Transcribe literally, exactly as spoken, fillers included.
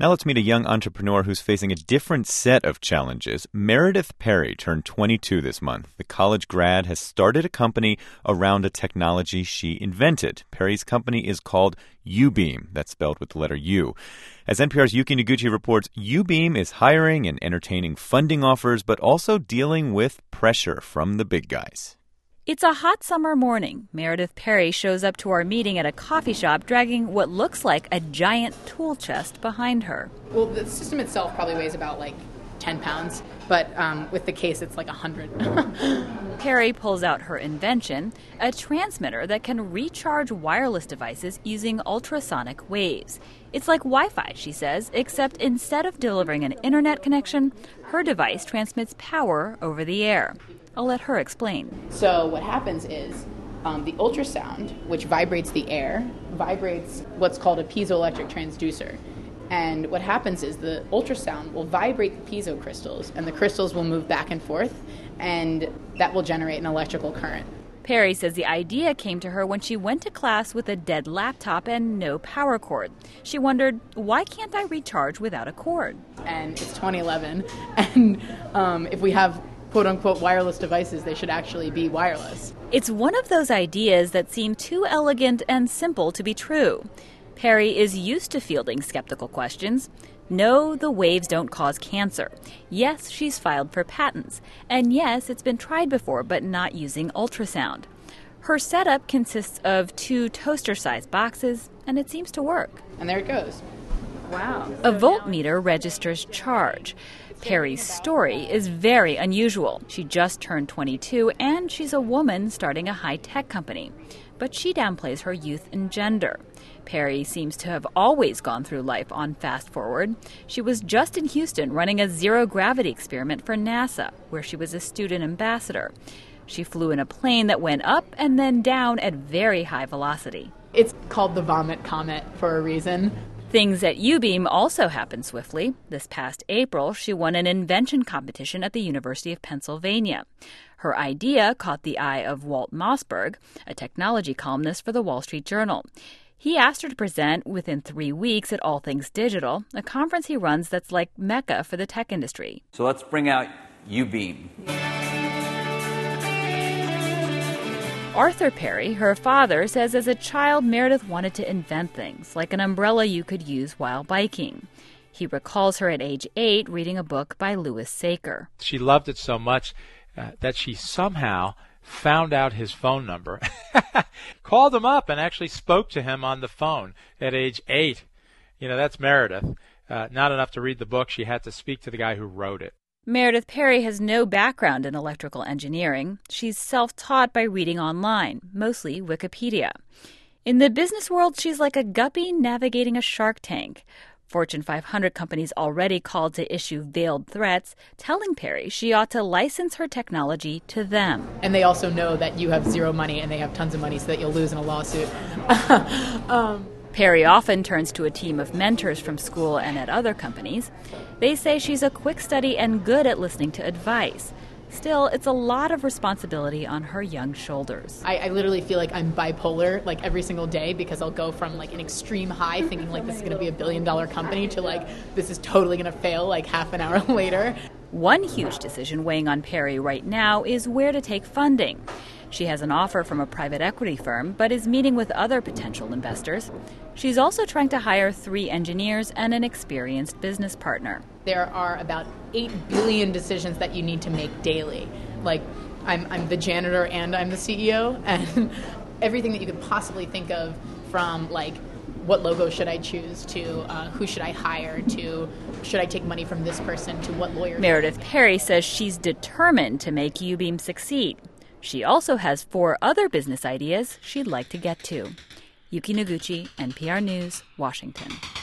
Now let's meet a young entrepreneur who's facing a different set of challenges. Meredith Perry turned twenty-two this month. The college grad has started a company around a technology she invented. Perry's company is called Ubeam. That's spelled with the letter U. As N P R's Yuki Noguchi reports, Ubeam is hiring and entertaining funding offers, but also dealing with pressure from the big guys. It's a hot summer morning. Meredith Perry shows up to our meeting at a coffee shop dragging what looks like a giant tool chest behind her. Well, the system itself probably weighs about like ten pounds, but um, with the case, it's like one hundred. Perry pulls out her invention, a transmitter that can recharge wireless devices using ultrasonic waves. It's like Wi-Fi, she says, except instead of delivering an internet connection, her device transmits power over the air. I'll let her explain. So what happens is um, the ultrasound, which vibrates the air, vibrates what's called a piezoelectric transducer. And what happens is the ultrasound will vibrate the piezo crystals, and the crystals will move back and forth, and that will generate an electrical current. Perry says the idea came to her when she went to class with a dead laptop and no power cord. She wondered, why can't I recharge without a cord? And it's twenty eleven, and um, if we have quote-unquote wireless devices, they should actually be wireless. It's one of those ideas that seem too elegant and simple to be true. Perry is used to fielding skeptical questions. No, the waves don't cause cancer. Yes, she's filed for patents. And yes, it's been tried before, but not using ultrasound. Her setup consists of two toaster-sized boxes, and it seems to work. And there it goes. Wow. A voltmeter registers charge. Perry's story is very unusual. She just turned twenty-two, and she's a woman starting a high-tech company. But she downplays her youth and gender. Perry seems to have always gone through life on fast forward. She was just in Houston running a zero-gravity experiment for NASA, where she was a student ambassador. She flew in a plane that went up and then down at very high velocity. It's called the Vomit Comet for a reason. Things at Ubeam also happened swiftly. This past April, she won an invention competition at the University of Pennsylvania. Her idea caught the eye of Walt Mossberg, a technology columnist for the Wall Street Journal. He asked her to present within three weeks at All Things Digital, a conference he runs that's like Mecca for the tech industry. So let's bring out Ubeam. Arthur Perry, her father, says as a child Meredith wanted to invent things, like an umbrella you could use while biking. He recalls her at age eight reading a book by Louis Saker. She loved it so much uh, that she somehow found out his phone number, called him up, and actually spoke to him on the phone at age eight. You know, that's Meredith. Uh, not enough to read the book. She had to speak to the guy who wrote it. Meredith Perry has no background in electrical engineering. She's self-taught by reading online, mostly Wikipedia. In the business world, she's like a guppy navigating a shark tank. Fortune five hundred companies already called to issue veiled threats, telling Perry she ought to license her technology to them. And they also know that you have zero money and they have tons of money, so that you'll lose in a lawsuit. um, Perry often turns to a team of mentors from school and at other companies. They say she's a quick study and good at listening to advice. Still, it's a lot of responsibility on her young shoulders. I, I literally feel like I'm bipolar like every single day, because I'll go from like an extreme high thinking like this is going to be a billion dollar company to like this is totally going to fail like half an hour later. One huge decision weighing on Perry right now is where to take funding. She has an offer from a private equity firm, but is meeting with other potential investors. She's also trying to hire three engineers and an experienced business partner. There are about eight billion decisions that you need to make daily. Like, I'm, I'm the janitor and I'm the C E O, and everything that you could possibly think of, from like, what logo should I choose, to uh, who should I hire, to should I take money from this person, to what lawyer. Meredith Perry says she's determined to make Ubeam succeed. She also has four other business ideas she'd like to get to. Yuki Noguchi, N P R News, Washington.